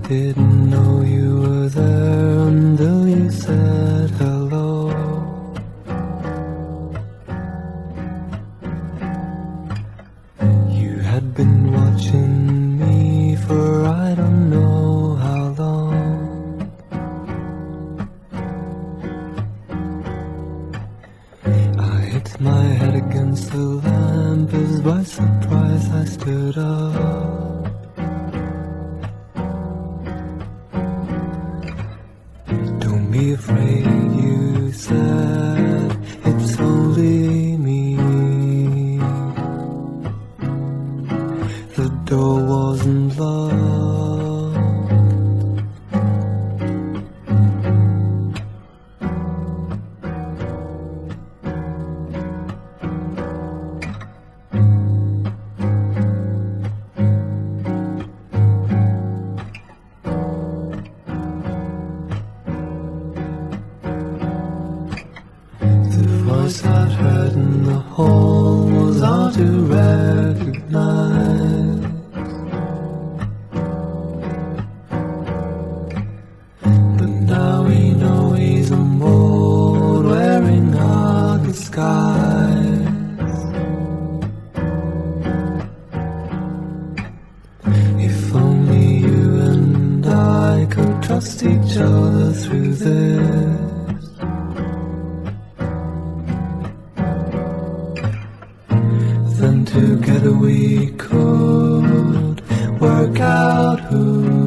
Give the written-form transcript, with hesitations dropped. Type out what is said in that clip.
didn't know you were there until you said hello. You had been watching me for I don't know how long. I hit my head against the lamp as by surprise I stood up. Don't be afraid, you said, it's only me. The door wasn't locked. The voice I'd heard in the hall was hard to recognize. But now we know he's on board, wearing our disguise. If only you and I could trust each other through this. Then together we could work out who